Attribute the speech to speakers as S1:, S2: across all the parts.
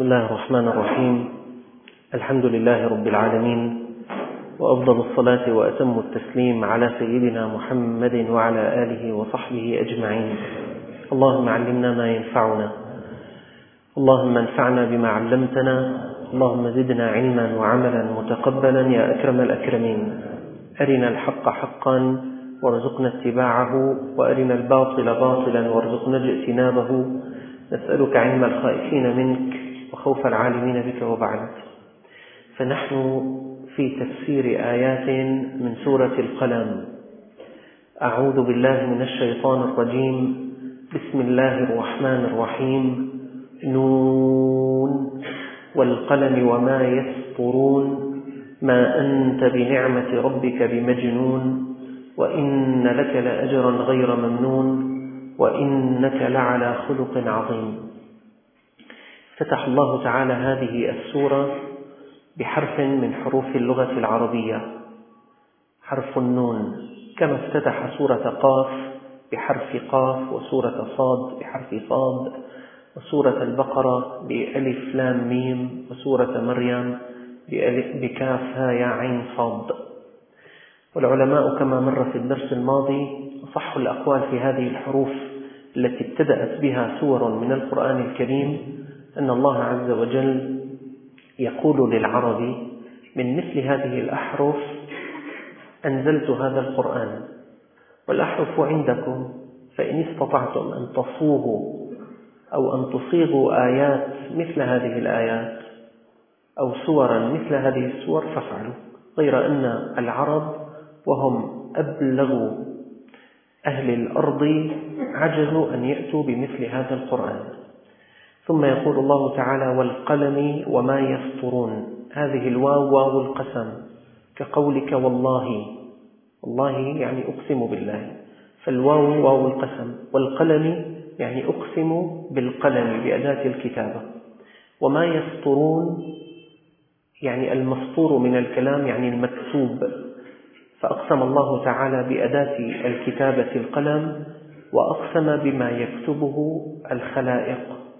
S1: بسم الله الرحمن الرحيم. الحمد لله رب العالمين، وأفضل الصلاة وأتم التسليم على سيدنا محمد وعلى آله وصحبه أجمعين. اللهم علمنا ما ينفعنا، اللهم انفعنا بما علمتنا، اللهم زدنا علما وعملا متقبلا يا أكرم الأكرمين. أرنا الحق حقا وارزقنا اتباعه، وأرنا الباطل باطلا وارزقنا اجتنابه. نسألك علم الخائفين منك وخوف العالمين بك. وبعد، فنحن في تفسير آيات من سورة القلم. أعوذ بالله من الشيطان الرجيم. بسم الله الرحمن الرحيم. نون والقلم وما يسطرون ما أنت بنعمة ربك بمجنون وإن لك لأجرا غير ممنون وإنك لعلى خلق عظيم. فتح الله تعالى هذه السورة بحرف من حروف اللغة العربية، حرف النون، كما افتتح سورة قاف بحرف قاف، وسورة صاد بحرف صاد، وسورة البقرة بألف لام ميم، وسورة مريم بكاف ها يا عين صاد. والعلماء كما مر في الدرس الماضي أصح الأقوال في هذه الحروف التي ابتدأت بها سور من القرآن الكريم أن الله عز وجل يقول للعرب من مثل هذه الأحرف أنزلت هذا القرآن، والأحرف عندكم، فإن استطعتم أن تصوغوا أو أن تصيغوا آيات مثل هذه الآيات أو سورا مثل هذه السور فافعلوا. غير أن العرب وهم أبلغ أهل الأرض عجزوا أن يأتوا بمثل هذا القرآن. ثم يقول الله تعالى: والقلم وما يسطرون. هذه الواو واو القسم، كقولك والله، والله يعني أقسم بالله، فالواو واو القسم. والقلم يعني أقسم بالقلم بأداة الكتابة. وما يسطرون يعني المسطور من الكلام، يعني المكتوب، فأقسم الله تعالى بأداة الكتابة القلم، وأقسم بما يكتبه الخلائق.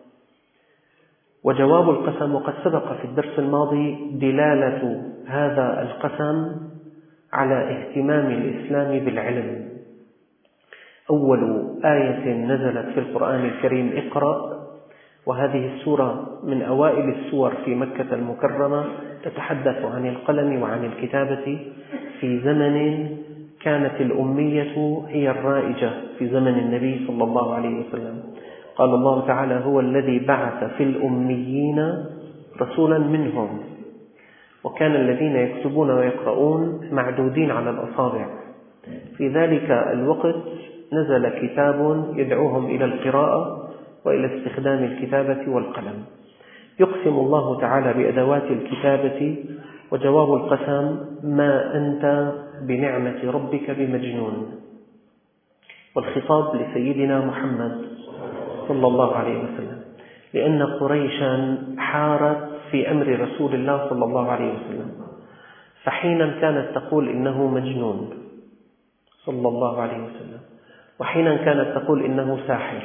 S1: وجواب القسم، وقد سبق في الدرس الماضي دلالة هذا القسم على اهتمام الإسلام بالعلم. أول آية نزلت في القرآن الكريم اقرأ، وهذه السورة من أوائل السور في مكة المكرمة تتحدث عن القلم وعن الكتابة في زمن كانت الأمية هي الرائجة، في زمن النبي صلى الله عليه وسلم. قال الله تعالى: هو الذي بعث في الأميين رسولا منهم. وكان الذين يكتبون ويقرؤون معدودين على الأصابع. في ذلك الوقت نزل كتاب يدعوهم إلى القراءة وإلى استخدام الكتابة والقلم. يقسم الله تعالى بأدوات الكتابة، وجواب القسم: ما أنت بنعمة ربك بمجنون. والخطاب لسيدنا محمد صلى الله عليه وسلم، لأن قريشا حارت في أمر رسول الله صلى الله عليه وسلم، فحينا كانت تقول إنه مجنون صلى الله عليه وسلم، وحينا كانت تقول إنه ساحر،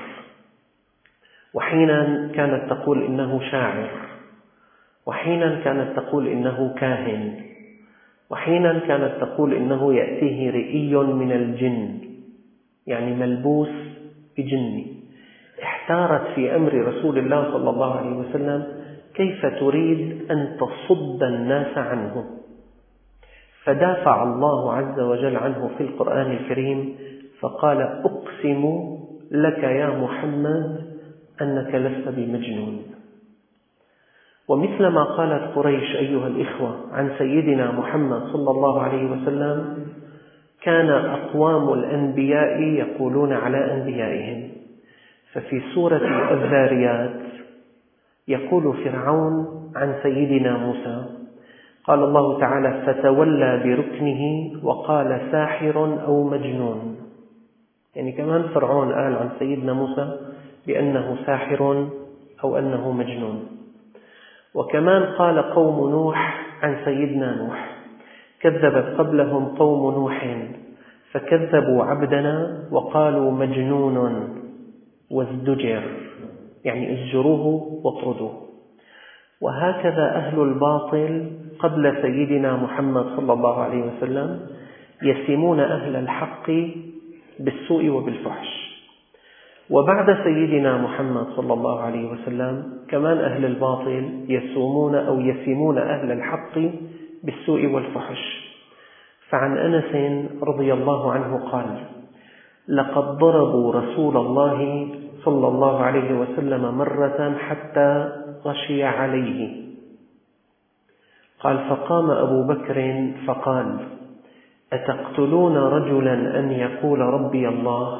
S1: وحينا كانت تقول إنه شاعر، وحينا كانت تقول إنه كاهن، وحينا كانت تقول إنه يأتيه رئي من الجن، يعني ملبوس بجني. احتارت في أمر رسول الله صلى الله عليه وسلم كيف تريد أن تصد الناس عنه، فدافع الله عز وجل عنه في القرآن الكريم فقال: أقسم لك يا محمد أنك لست بمجنون. ومثلما قالت قريش أيها الإخوة عن سيدنا محمد صلى الله عليه وسلم، كان أقوام الأنبياء يقولون على أنبيائهم. ففي سورة الذاريات يقول فرعون عن سيدنا موسى، قال الله تعالى: فتولى بركنه وقال ساحر أو مجنون. يعني كمان فرعون قال عن سيدنا موسى بأنه ساحر أو أنه مجنون. وكمان قال قوم نوح عن سيدنا نوح: كذبت قبلهم قوم نوح فكذبوا عبدنا وقالوا مجنون وازدجر، يعني ازجروه واطردوه. وهكذا أهل الباطل قبل سيدنا محمد صلى الله عليه وسلم يسمون أهل الحق بالسوء وبالفحش، وبعد سيدنا محمد صلى الله عليه وسلم كمان أهل الباطل يسمون أهل الحق بالسوء والفحش. فعن أنس رضي الله عنه قال: لقد ضربوا رسول الله صلى الله عليه وسلم مرة حتى غشي عليه. قال: فقام أبو بكر فقال: أتقتلون رجلا أن يقول ربي الله؟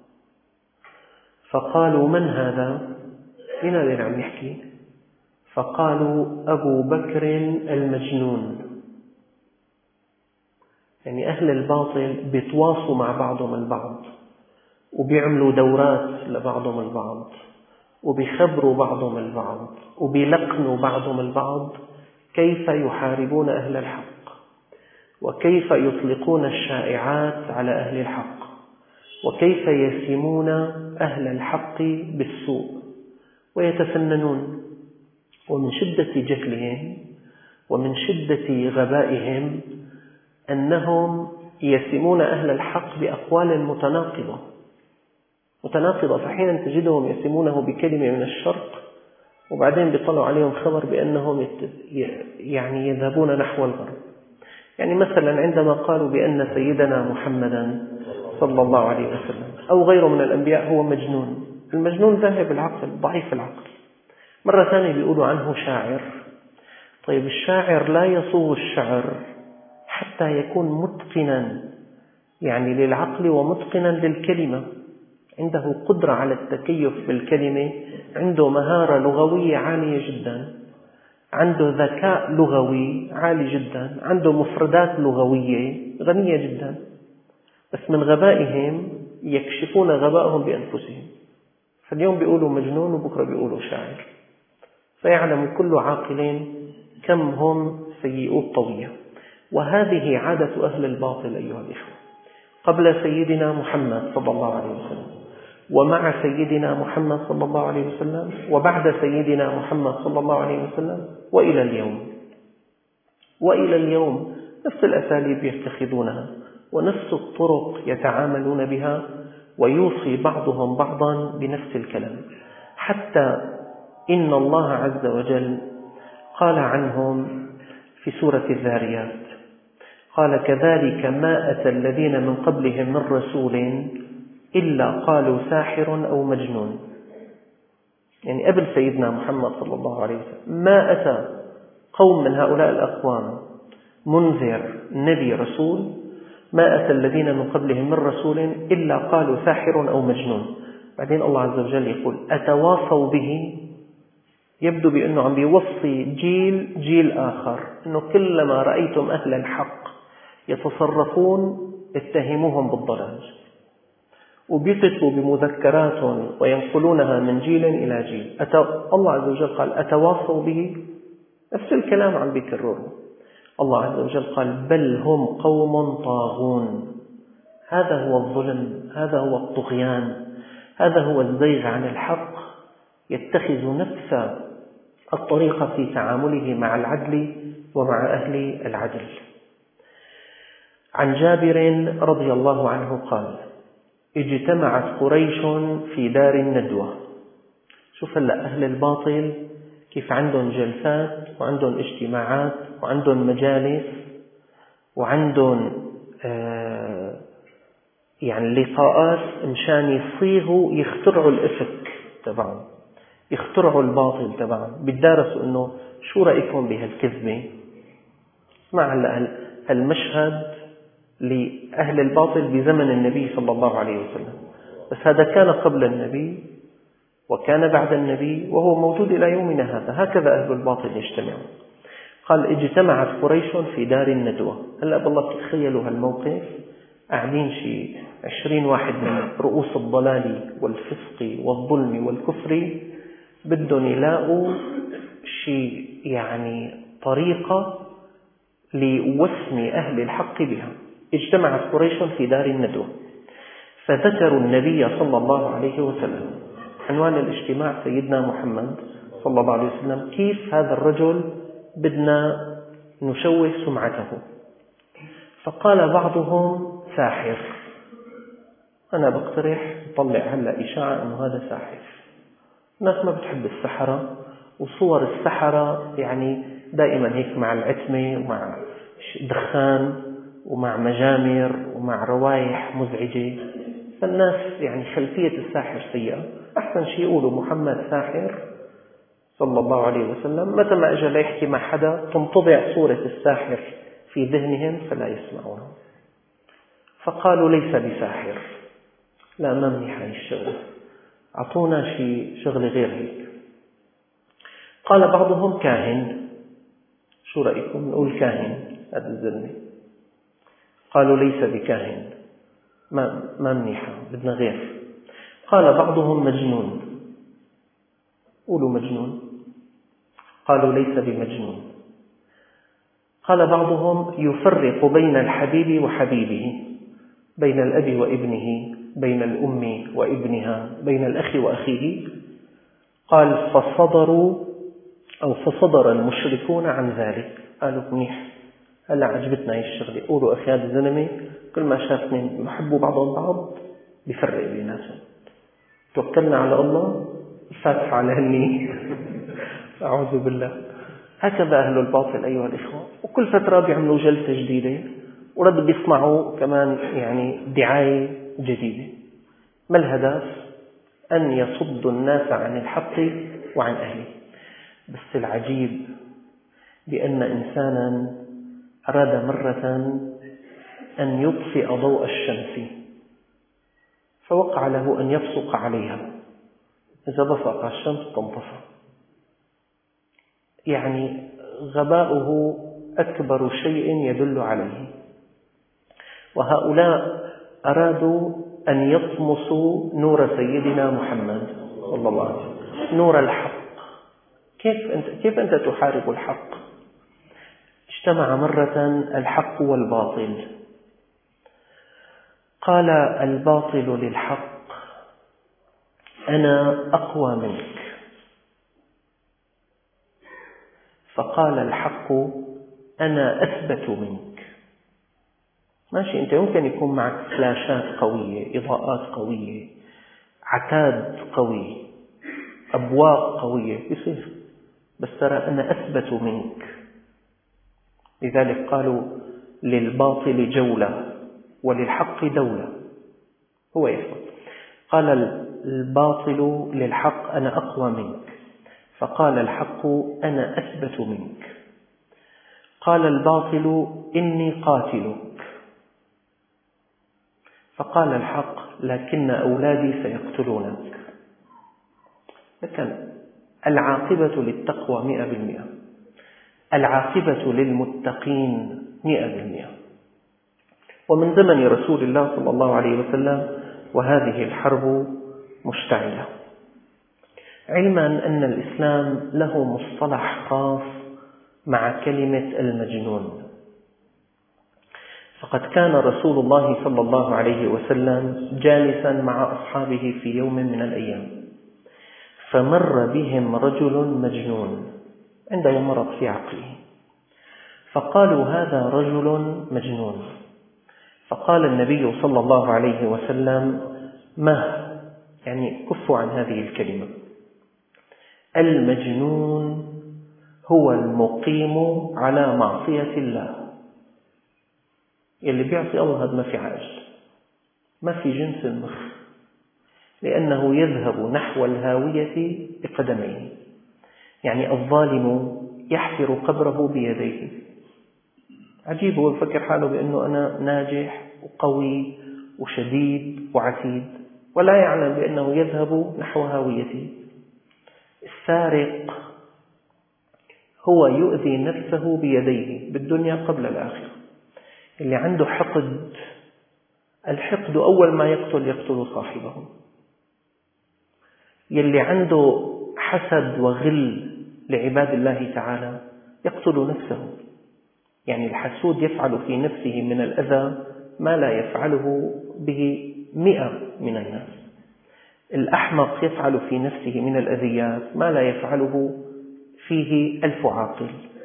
S1: فقالوا: من هذا؟ من هذا عم يحكي؟ فقالوا: أبو بكر المجنون. يعني أهل الباطل بيتواصوا مع بعضهم البعض، وبيعملوا دورات لبعضهم البعض، وبيخبروا بعضهم البعض، وبيلقنوا بعضهم البعض كيف يحاربون أهل الحق، وكيف يطلقون الشائعات على أهل الحق، وكيف يسمون أهل الحق بالسوء، ويتفننون. ومن شدة جهلهم ومن شدة غبائهم أنهم يسمون أهل الحق بأقوال متناقضة، فحينا تجدهم يسمونه بكلمة من الشرق، وبعدين بيطلعوا عليهم خبر بأنهم يذهبون نحو الغرب. يعني مثلا عندما قالوا بأن سيدنا محمدا صلى الله عليه وسلم أو غيره من الأنبياء هو مجنون، المجنون ذاهب العقل، ضعيف العقل. مرة ثانية بيقولوا عنه شاعر. طيب الشاعر لا يصوغ الشعر حتى يكون متقنا يعني للعقل ومتقنا للكلمة، عنده قدرة على التكيف بالكلمة، عنده مهارة لغوية عالية جدا، عنده ذكاء لغوي عالي جدا، عنده مفردات لغوية غنية جدا، بس من غبائهم يكشفون غبائهم بأنفسهم. فاليوم بيقولوا مجنون وبكرة بيقولوا شاعر، فيعلم كل عاقل كم هم سيئو الطوية. وهذه عادة أهل الباطل أيها الإخوة، قبل سيدنا محمد صلى الله عليه وسلم، ومع سيدنا محمد صلى الله عليه وسلم، وبعد سيدنا محمد صلى الله عليه وسلم، وإلى اليوم نفس الأساليب يتخذونها، ونفس الطرق يتعاملون بها، ويوصي بعضهم بعضا بنفس الكلام، حتى إن الله عز وجل قال عنهم في سورة الذاريات: قال: كذلك ما أتى الذين من قبلهم من رسول إلا قالوا ساحر أو مجنون. يعني قبل سيدنا محمد صلى الله عليه وسلم ما أتى قوم من هؤلاء الأقوام منذر نبي رسول، ما أتى الذين من قبلهم من رسول إلا قالوا ساحر أو مجنون. بعدين الله عز وجل يقول: أتواصوا به. يبدو بأنه عم بيوصي جيل آخر، أنه كلما رأيتم أهل الحق يتصرفون اتهموهم بالضلال، وبيكتبوا بمذكرات وينقلونها من جيل إلى جيل. الله عز وجل قال: أتواصوا به، نفس الكلام عم بيكرروا. الله عز وجل قال: بل هم قوم طاغون. هذا هو الظلم، هذا هو الطغيان، هذا هو الزيغ عن الحق. يتخذ نفس الطريقة في تعامله مع العدل ومع أهل العدل. عن جابر رضي الله عنه قال: اجتمعت قريش في دار الندوة. شوف هلا أهل الباطل كيف عندهم جلسات وعندهم اجتماعات وعندهم مجالس وعندهم لقاءات مشان يصيغوا يخترعوا الإفك تبعهم، يخترعوا الباطل تبعهم. بيتدارسوا إنه شو رأيكم بهالكذبة. اسمع هلا المشهد لأهل الباطل بزمن النبي صلى الله عليه وسلم، بس هذا كان قبل النبي وكان بعد النبي وهو موجود إلى يومنا هذا. هكذا أهل الباطل يجتمعون. قال: اجتمعت قريش في دار الندوة. هلأ بالله تتخيلوا هالموقف، قاعدين شي 20 واحد من رؤوس الضلال والفسق والظلم والكفر، بدهم يلاقوا شي طريقة لوسم أهل الحق بها. اجتمعت قريش في دار الندوة فذكروا النبي صلى الله عليه وسلم. عنوان الاجتماع سيدنا محمد صلى الله عليه وسلم كيف هذا الرجل بدنا نشوه سمعته. فقال بعضهم ساحر. أنا بقترح نطلع هلأ إشاعة أنه هذا ساحر. الناس ما بتحب السحرة، وصور السحرة يعني دائما هيك مع العتمة ومع دخان ومع مجامر ومع روايح مزعجة، فالناس يعني خلفية الساحر سيئة. أحسن شيء يقولوا محمد ساحر صلى الله عليه وسلم. متى ما أجى ليحكي مع حدا تنطبع صورة الساحر في ذهنهم فلا يسمعونه. فقالوا ليس بساحر. لا، ما منيح هاي الشغلة، أعطونا شغلة غير هيك. قال بعضهم كاهن. شو رأيكم نقول كاهن هذا الزلمة؟ قالوا ليس بكاهن، ما منيحة، بدنا غير. قال بعضهم مجنون. قولوا مجنون. قالوا ليس بمجنون. قال بعضهم يفرق بين الحبيب وحبيبه، بين الأب وابنه، بين الأم وابنها، بين الأخ وأخيه. قال فصدر المشركون عن ذلك. قالوا منيح، هلا عجبتنا هي الشغلة. قولوا أخي هذا الزلمة كل ما شافني يحبوا بعضهم بعض بيفرق بيناتهم. توكلنا على الله، الفاتحة على هني. أعوذ بالله. هكذا أهل الباطل أيها الإخوة، وكل فترة بيعملوا جلسة جديدة ورد بيصنعوا كمان يعني دعاية جديدة. ما الهدف؟ أن يصدوا الناس عن الحق وعن أهله. بس العجيب بأن إنسانا أراد مرة أن يطفئ ضوء الشمس، فوقع له أن يبصق عليها. إذا بصق على الشمس تنطفئ. يعني غباؤه أكبر شيء يدل عليه. وهؤلاء أرادوا أن يطمسوا نور سيدنا محمد صلى الله عليه وسلم، نور الحق. كيف أنت تحارب الحق؟ اجتمع مرة الحق والباطل. قال الباطل للحق أنا أقوى منك. فقال الحق أنا أثبت منك. ماشي، أنت يمكن يكون معك فلاشات قوية، إضاءات قوية، عتاد قوي، أبواق قوية، يصير، بس ترى أنا أثبت منك. لذلك قالوا للباطل جولة وللحق دولة. هو يثبت. قال الباطل للحق أنا أقوى منك، فقال الحق أنا أثبت منك. قال الباطل إني قاتلك، فقال الحق لكن أولادي سيقتلونك. لكن العاقبة للتقوى 100%، العاقبة للمتقين 100%. ومن زمن رسول الله صلى الله عليه وسلم وهذه الحرب مشتعلة، علما أن الإسلام له مصطلح خاص مع كلمة المجنون. فقد كان رسول الله صلى الله عليه وسلم جالسا مع أصحابه في يوم من الأيام، فمر بهم رجل مجنون عنده مرض في عقله، فقالوا هذا رجل مجنون. فقال النبي صلى الله عليه وسلم يعني كفوا عن هذه الكلمة. المجنون هو المقيم على معصية الله. يلي بيعصي الله هذا ما في عقل، ما في جنس المخ، لأنه يذهب نحو الهاوية بقدميه. يعني الظالم يحفر قبره بيديه. عجيب، هو يفكر حاله بأنه أنا ناجح وقوي وشديد وعتيد، ولا يعلم بأنه يذهب نحو هاويته. السارق هو يؤذي نفسه بيديه بالدنيا قبل الآخرة. اللي عنده حقد، الحقد أول ما يقتل صاحبه. يلي عنده حسد وغل لعباد الله تعالى يقتل نفسه. يعني الحسود يفعل في نفسه من الأذى ما لا يفعله به 100 من الناس. الأحمق يفعل في نفسه من الأذيات ما لا يفعله فيه 1000 عاقل.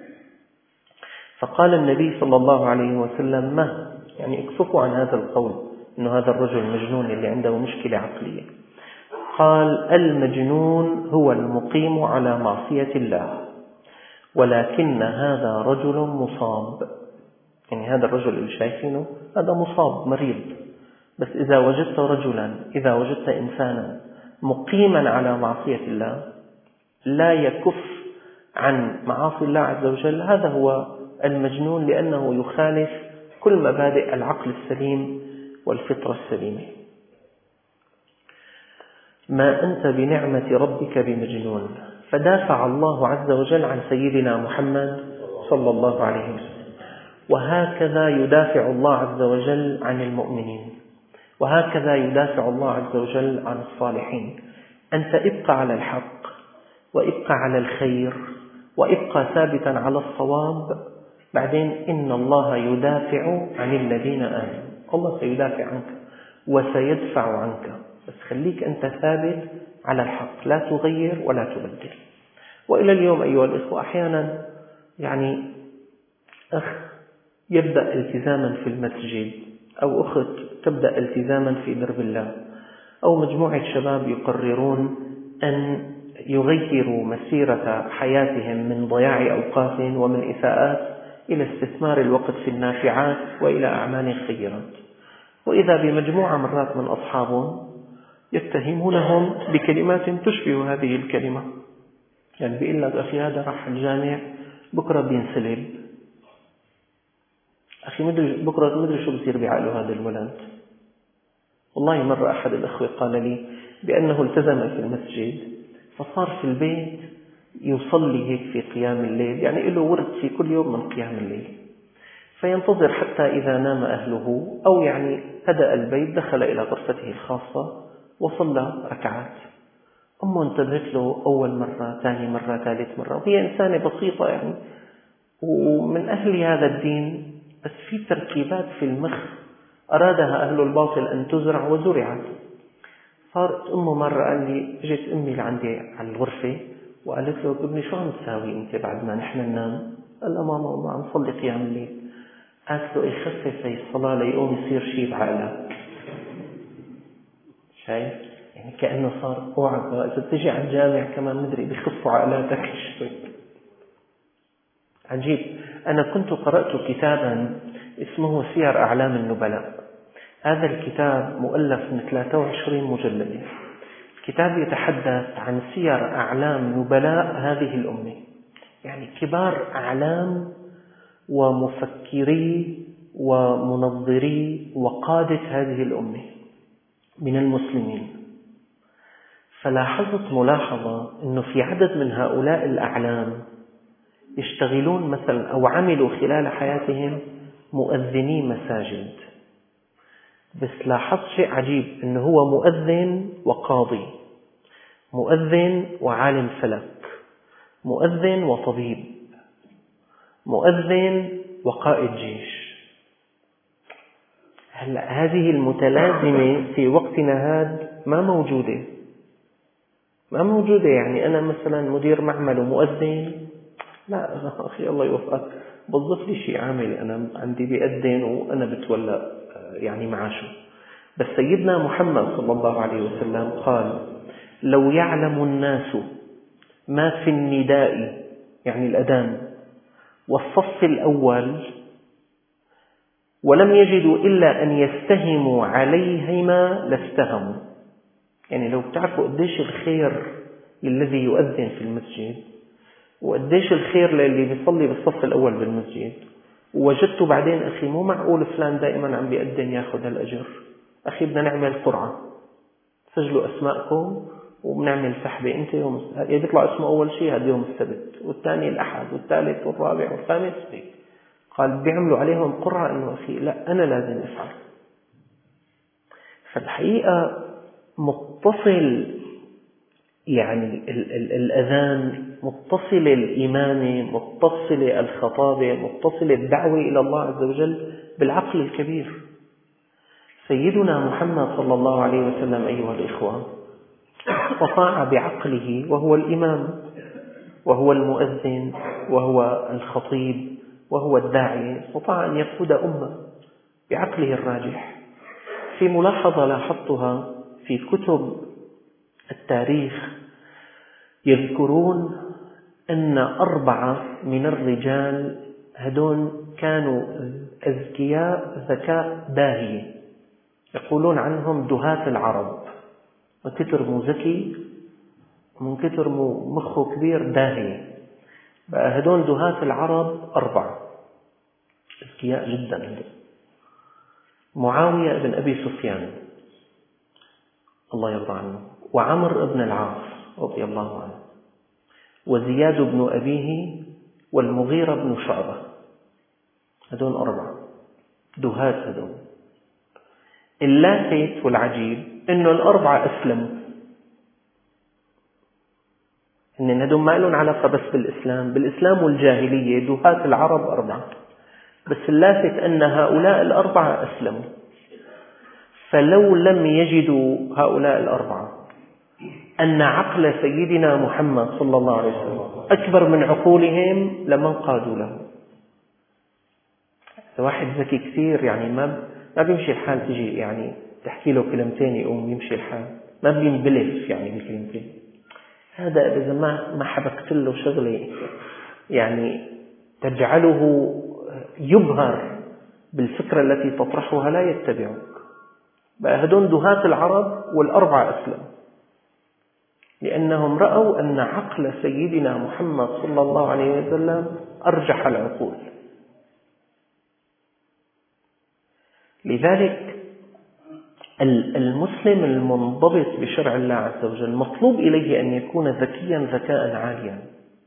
S1: فقال النبي صلى الله عليه وسلم: ما يعني اكففوا عن هذا القول إنه هذا الرجل مجنون اللي عنده مشكلة عقلية. قال: المجنون هو المقيم على معصية الله، ولكن هذا رجل مصاب. يعني هذا الرجل اللي شايفينه هذا مصاب مريض، بس إذا وجدت إنسانا مقيما على معصية الله لا يكف عن معاصي الله عز وجل، هذا هو المجنون، لأنه يخالف كل مبادئ العقل السليم والفطرة السليمة. ما أنت بنعمة ربك بمجنون. فدافع الله عز وجل عن سيدنا محمد صلى الله عليه وسلم. وهكذا يدافع الله عز وجل عن المؤمنين، وهكذا يدافع الله عز وجل عن الصالحين. أنت ابقى على الحق، وابقى على الخير، وابقى ثابتا على الصواب، بعدين إن الله يدافع عن الذين آمنوا. الله سيدافع عنك وسيدفع عنك، بس خليك أنت ثابت على الحق، لا تغير ولا تبدل. وإلى اليوم أيها الإخوة أحيانا يعني أخ يبدأ التزاما في المسجد، أو أخت تبدأ التزاما في درب الله، أو مجموعة شباب يقررون أن يغيروا مسيرة حياتهم من ضياع أوقات ومن إساءات إلى استثمار الوقت في النافعات وإلى أعمال خيرات، وإذا بمجموعة مرات من أصحابهم يتهمونهم بكلمات تشبه هذه الكلمة. يعني بيقول لك: أخي هذا راح الجامع بكرة بينسلب، أخي بكرة مدري شو بصير بعقله هذا الولد. والله مرة أحد الأخوة قال لي بأنه التزم في المسجد، فصار في البيت يصلي هيك في قيام الليل، يعني له ورد في كل يوم من قيام الليل، فينتظر حتى إذا نام أهله أو يعني هدأ البيت دخل إلى غرفته الخاصة وصلى ركعات. أمه انتبهت له أول مرة، ثاني مرة، ثالث مرة، وهي إنسانة بسيطة يعني ومن أهل هذا الدين، بس في تركيبات في المخ أرادها أهل الباطل أن تزرع وزرعت. صارت أمه مرة قال لي: اجت أمي لعندي على الغرفة وقالت له: ابني شو عم تساوي أنت بعد ما نحن ننام؟ قال لها: ماما عم صلي قيام الليل. قالت له: يخفف هي الصلاة ليقوم يصير شيء بعقلك. شايف؟ يعني كأنه صار اوعى إذا بتجي على الجامع كمان مدري بخفوا عقلاتك شوي. عجيب. أنا كنت قرأت كتابا اسمه سير أعلام النبلاء. هذا الكتاب مؤلف من 23 مجلد. الكتاب يتحدث عن سير أعلام نبلاء هذه الأمة، يعني كبار أعلام ومفكري ومنظري وقادة هذه الأمة من المسلمين. فلاحظت ملاحظة أنه في عدد من هؤلاء الأعلام يشتغلون مثلا أو عملوا خلال حياتهم مؤذني مساجد. بس لاحظت شيء عجيب، أنه هو مؤذن وقاضي، مؤذن وعالم فلك، مؤذن وطبيب، مؤذن وقائد جيش. هلا هذه المتلازمة في وقتنا هذا ما موجودة. يعني أنا مثلا مدير معمل ومؤذن، لا أخي الله يوفقك بوظف لي شيء عامل، أنا عندي بيأذن وأنا بتولى يعني معاشه. بس سيدنا محمد صلى الله عليه وسلم قال: لو يعلم الناس ما في النداء يعني الأذان والصف الأول ولم يجدوا إلا أن يستهموا عليهما لاستهموا. يعني لو بتعرفوا قديش الخير الذي يؤذن في المسجد وقديش الخير للي بيصلي بالصف الأول بالمسجد، ووجدتوا بعدين أخي مو معقول فلان دائما عم بيأذن ياخذ هالأجر، أخي بدنا نعمل قرعة، سجلوا أسماءكم وبنعمل سحبة، أنت يوم يطلع اسمه أول شيء هذا يوم السبت، والثاني الأحد، والثالث والرابع والخامس هيك. قال بيعملوا عليهم قرعة إنه أخي لا أنا لازم أفعل. فالحقيقة متصل يعني الأذان، متصل الإمامة، متصل الخطابة، متصل الدعوة إلى الله عز وجل بالعقل الكبير. سيدنا محمد صلى الله عليه وسلم أيها الإخوة استطاع بعقله وهو الإمام وهو المؤذن وهو الخطيب وهو الداعية، استطاع أن يقود أمة بعقله الراجح. في ملاحظة لاحظتها في كتب التاريخ، يذكرون أن 4 من الرجال هدون كانوا أذكياء ذكاء باهي، يقولون عنهم دهاة العرب، من كتر مو ذكي من كتر مو مخه كبير داهي، بقى هدون دهاة العرب 4 أذكياء جدا: معاوية بن أبي سفيان الله يرضى عنه، وعمر بن العاص رضي الله عنه، وزياد بن أبيه، والمغيرة بن شعبة. هدون 4 دهاة هدون. اللافت والعجيب إنه ال4 أسلموا، إن هدون ما لهم علاقة بس بالإسلام والجاهلية، دهاة العرب 4، بس اللافت أن هؤلاء ال4 أسلموا. فلو لم يجدوا هؤلاء ال4 أن عقل سيدنا محمد صلى الله عليه وسلم أكبر من عقولهم لما انقادوا له. واحد ذكي كثير يعني ما بيمشي الحال، تجي يعني تحكي له كلمتين يقوم يمشي الحال، ما بينبلف يعني بالكلمتين. هذا إذا ما حبكت له شغلة يعني تجعله يبهر بالفكرة التي تطرحها لا يتبعك. بقى هدون دهاة العرب وال4 أسلم، لأنهم رأوا أن عقل سيدنا محمد صلى الله عليه وسلم أرجح العقول. لذلك المسلم المنضبط بشرع الله عز وجل مطلوب إليه أن يكون ذكيا ذكاء عاليا.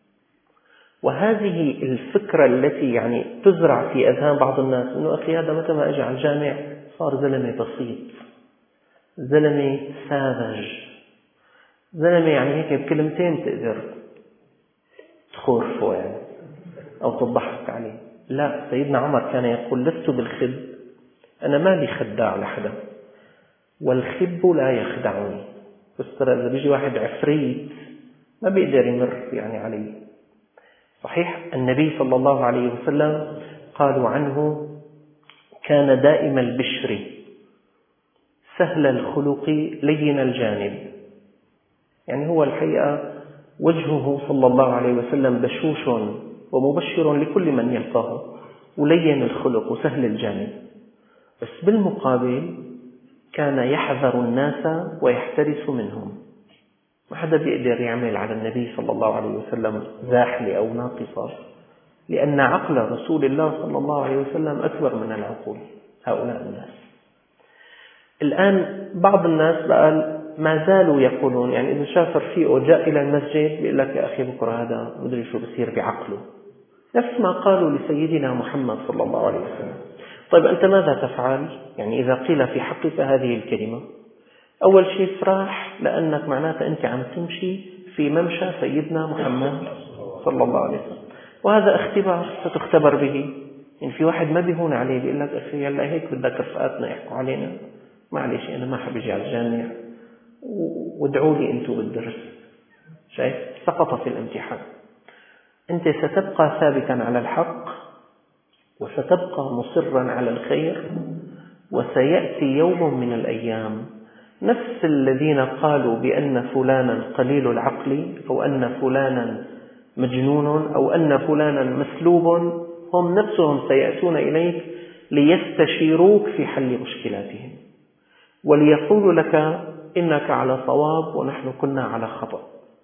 S1: وهذه الفكرة التي يعني تزرع في أذهان بعض الناس، إنه أخي هذا متى ما أجى على الجامع صار زلمة بسيط، زلمة ساذج، زلمة يعني هيك بكلمتين تقدر تخورفه يعني أو تضحك عليه. لا، سيدنا عمر كان يقول: لست بالخب، أنا ما لي خداع لحدا، والخب لا يخدعني. بس ترى إذا بيجي واحد عفريت ما بيقدر يمر يعني عليه. صحيح النبي صلى الله عليه وسلم قالوا عنه: كان دائم البشر سهل الخلق لين الجانب. يعني هو الحقيقة وجهه صلى الله عليه وسلم بشوش ومبشر لكل من يلقاه، ولين الخلق وسهل الجانب. بس بالمقابل كان يحذر الناس ويحترس منهم. ما حدا بيقدر يعمل على النبي صلى الله عليه وسلم زاحلة أو ناقصة، لأن عقل رسول الله صلى الله عليه وسلم أكبر من العقول هؤلاء الناس. الآن بعض الناس بقى ما زالوا يقولون، يعني إذا شاف رفيقه جاء إلى المسجد بيقول لك: يا أخي بكرة هذا مدري شو بصير بعقله، نفس ما قالوا لسيدنا محمد صلى الله عليه وسلم. طيب أنت ماذا تفعل؟ يعني إذا قيل في حقك هذه الكلمة، أول شيء افرح، لأنك معناته أنت عم تمشي في ممشى سيدنا محمد صلى الله عليه وسلم، وهذا اختبار ستختبر به. يعني في واحد ما بيهون عليه بيقول لك: أخي يلا هيك بدك رفقاتنا يحكوا علينا، معلش أنا ما حب أجي على الجامع وادعوا لي أنتم بالدرس. شايف؟ سقط في الامتحان. أنت ستبقى ثابتا على الحق، وستبقى مصرا على الخير، وسيأتي يوم من الأيام نفس الذين قالوا بأن فلانا قليل العقل، أو أن فلانا مجنون، أو أن فلانا مسلوب، هم نفسهم سيأتون إليك ليستشيروك في حل مشكلاتهم، وليقولوا لك: إنك على صواب ونحن كنا على خطأ.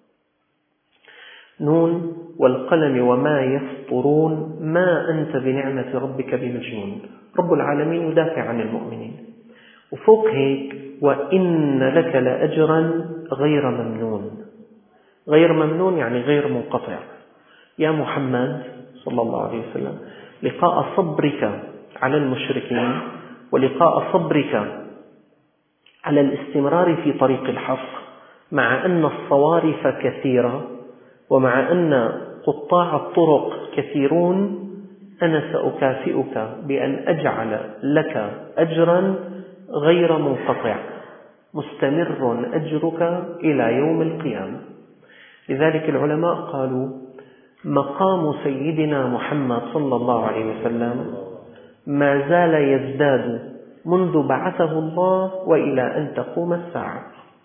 S1: نون والقلم وما يسطرون ما أنت بنعمة ربك بمجنون. رب العالمين يدافع عن المؤمنين. وفوق هيك: وإن لك لأجرا غير ممنون. غير ممنون يعني غير منقطع. يا محمد صلى الله عليه وسلم، لقاء صبرك على المشركين، ولقاء صبرك على الاستمرار في طريق الحق، مع أن الصوارف كثيرة ومع أن قطاع الطرق كثيرون، أنا سأكافئك بأن أجعل لك أجرا غير منقطع. مستمر أجرك إلى يوم القيامة. لذلك العلماء قالوا مقام سيدنا محمد صلى الله عليه وسلم ما زال يزداد منذ بعثه الله وإلى أن تقوم الساعة،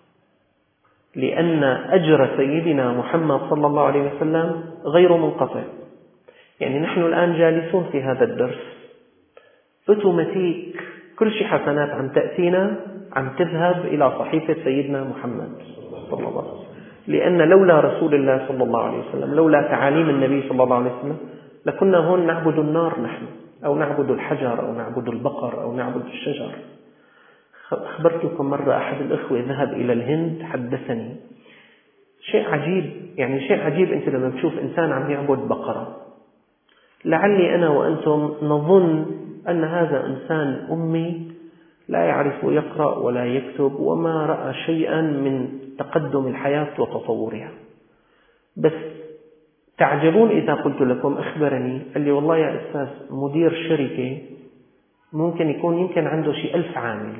S1: لأن أجر سيدنا محمد صلى الله عليه وسلم غير منقطع. يعني نحن الآن جالسون في هذا الدرس، أوتوماتيك كل شيء حسنات عم تأتينا عم تذهب إلى صحيفة سيدنا محمد صلى الله عليه وسلم، لأن لولا رسول الله صلى الله عليه وسلم، لولا تعاليم النبي صلى الله عليه وسلم، لكنا هون نعبد النار نحن، أو نعبد الحجر، أو نعبد البقر، أو نعبد الشجر. أخبرتكم مرة أحد الأخوة ذهب إلى الهند، حدثني شيء عجيب، يعني شيء عجيب أنت لما تشوف إنسان عم يعبد بقرة. لعلي أنا وأنتم نظن أن هذا إنسان أمي لا يعرف يقرأ ولا يكتب وما رأى شيئا من تقدم الحياة وتطورها، بس تعجبون إذا قلت لكم أخبرني، قال لي والله يا أستاذ مدير شركة ممكن يمكن عنده شيء 1000 عامل،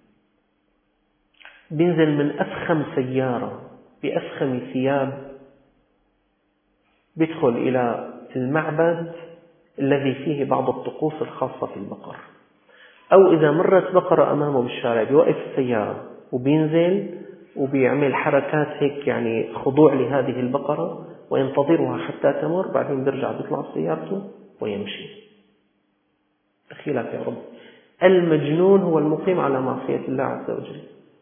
S1: بينزل من أفخم سيارة بأفخم ثياب، بيدخل إلى المعبد الذي فيه بعض الطقوس الخاصة في البقر، أو إذا مرت بقرة أمامه بالشارع بيوقف السيارة وبينزل وبيعمل حركات هيك يعني خضوع لهذه البقرة وينتظرها حتى تمر، بعدين بيرجع بيطلع سيارته ويمشي. أخيلك يا رب، المجنون هو المقيم على معصية الله عز وجل.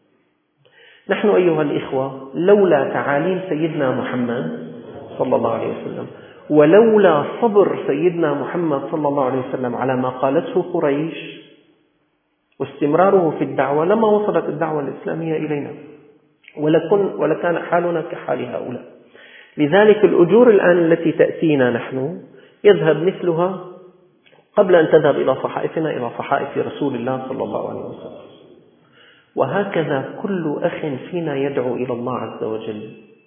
S1: نحن أيها الإخوة لولا تعاليم سيدنا محمد صلى الله عليه وسلم، ولولا صبر سيدنا محمد صلى الله عليه وسلم على ما قالته قريش واستمراره في الدعوة، لما وصلت الدعوة الإسلامية إلينا، ولكان حالنا كحال هؤلاء. لذلك الأجور الآن التي تأتينا نحن يذهب مثلها قبل أن تذهب إلى صحائفنا، إلى صحائف رسول الله صلى الله عليه وسلم. وهكذا كل أخ فينا يدعو إلى الله عز وجل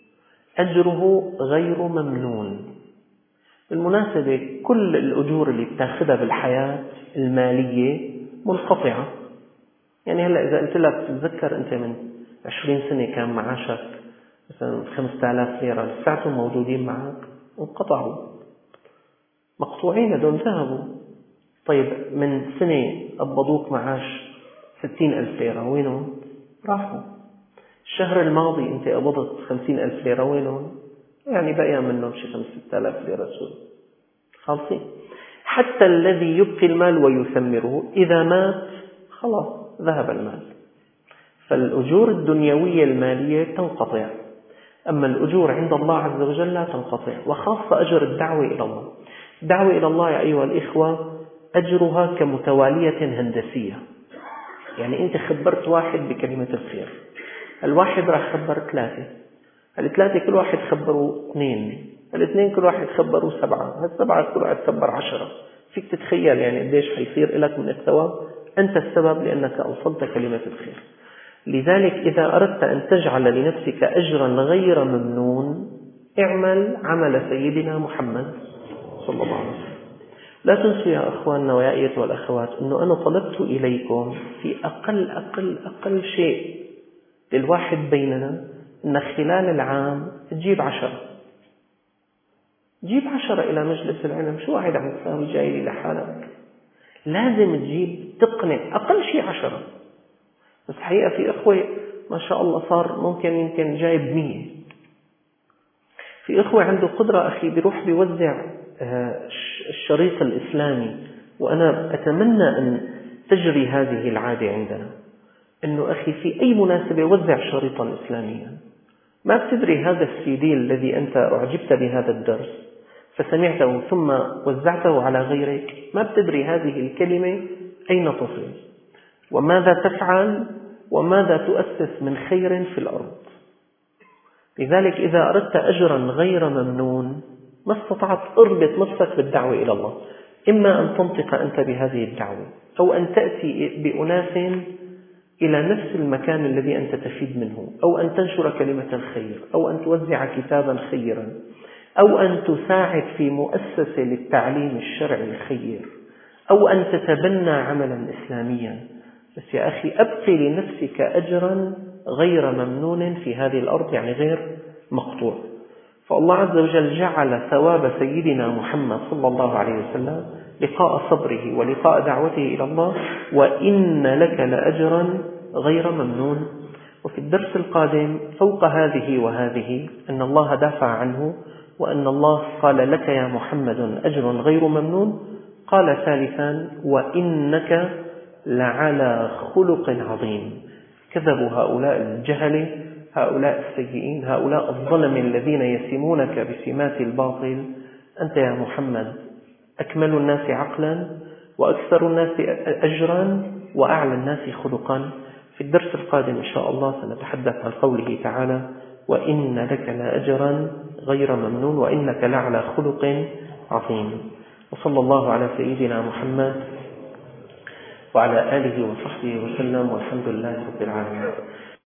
S1: أجره غير ممنون. بالمناسبة كل الأجور اللي بتاخذها بالحياة المالية منقطعة. يعني هلأ إذا قلت لك تتذكر أنت من 20 سنة كان معاشك مثلا 5000 ليرة، لساتهم موجودين معك؟ انقطعوا، مقطوعين، هذول ذهبوا. طيب من سنة قبضوك معاش 60,000 ليرة، وينهم؟ راحوا. الشهر الماضي أنت قبضت 50,000 ليرة، وينهم؟ يعني بقي منهم شيء 5,000 ليرة سود، خالصين. حتى الذي يبقي المال ويثمره إذا مات خلاص ذهب المال. فالأجور الدنيوية المالية تنقطع، أما الأجور عند الله عز وجل لا تنقطع، وخاصة أجر الدعوة إلى الله. الدعوة إلى الله يا أيها الإخوة أجرها كمتوالية هندسية. يعني أنت خبرت واحد بكلمة الخير، الواحد راح خبر 3، الثلاثة كل واحد خبروا 2، الاثنين كل واحد خبروا 7، هالسبعة كل واحد خبر 10. فيك تتخيل يعني قديش حيصير لك من الثواب؟ أنت السبب لأنك أوصلت كلمة الخير. لذلك إذا أردت أن تجعل لنفسك أجرا غير ممنون اعمل عمل سيدنا محمد صلى الله عليه وسلم. لا تنسوا يا أخواننا ويا أيتها الأخوات أنه أنا طلبت إليكم في أقل شيء للواحد بيننا أن خلال العام تجيب 10. جيب 10 إلى مجلس العلم، شو واحد عم تساوي جاي لي لحالك؟ لازم تجيب، تقنع أقل شيء 10. بس حقيقة في أخوة ما شاء الله صار يمكن جايب 100. في أخوة عنده قدرة أخي بيروح بيوزع الشريط الإسلامي، وأنا أتمنى أن تجري هذه العادة عندنا، أنه أخي في أي مناسبة وزع شريطا إسلاميا. ما بتدري هذا السيدي الذي أنت أعجبت بهذا الدرس فسمعته ثم وزعته على غيرك، ما بتدري هذه الكلمة أين تصل وماذا تفعل وماذا تؤسس من خير في الأرض. لذلك إذا أردت أجرا غير ممنون ما استطعت اربط نفسك بالدعوة إلى الله، إما أن تنطق أنت بهذه الدعوة، أو أن تأتي بأناس إلى نفس المكان الذي أنت تفيد منه، أو أن تنشر كلمة الخير، أو أن توزع كتابا خيرا، أو أن تساعد في مؤسسة للتعليم الشرعي الخير، أو أن تتبنى عملا إسلاميا. بس يا أخي أبقي لنفسك أجرا غير ممنون في هذه الأرض، يعني غير مقطوع. فالله عز وجل جعل ثواب سيدنا محمد صلى الله عليه وسلم لقاء صبره ولقاء دعوته إلى الله، وإن لك لأجرا غير ممنون. وفي الدرس القادم فوق هذه وهذه أن الله دافع عنه، وأن الله قال لك يا محمد أجر غير ممنون، قال ثالثا وإنك لعلى خلق عظيم. كذبوا هؤلاء الجهل، هؤلاء السيئين، هؤلاء الظلم الذين يسمونك بسمات الباطل. أنت يا محمد أكمل الناس عقلا وأكثر الناس أجرا وأعلى الناس خلقا. في الدرس القادم إن شاء الله سنتحدث عن قوله تعالى وإن لك لأجرا غير ممنون وإنك لعلى خلق عظيم. وصلى الله على سيدنا محمد وعلى آله وصحبه وسلم، والحمد لله رب العالمين.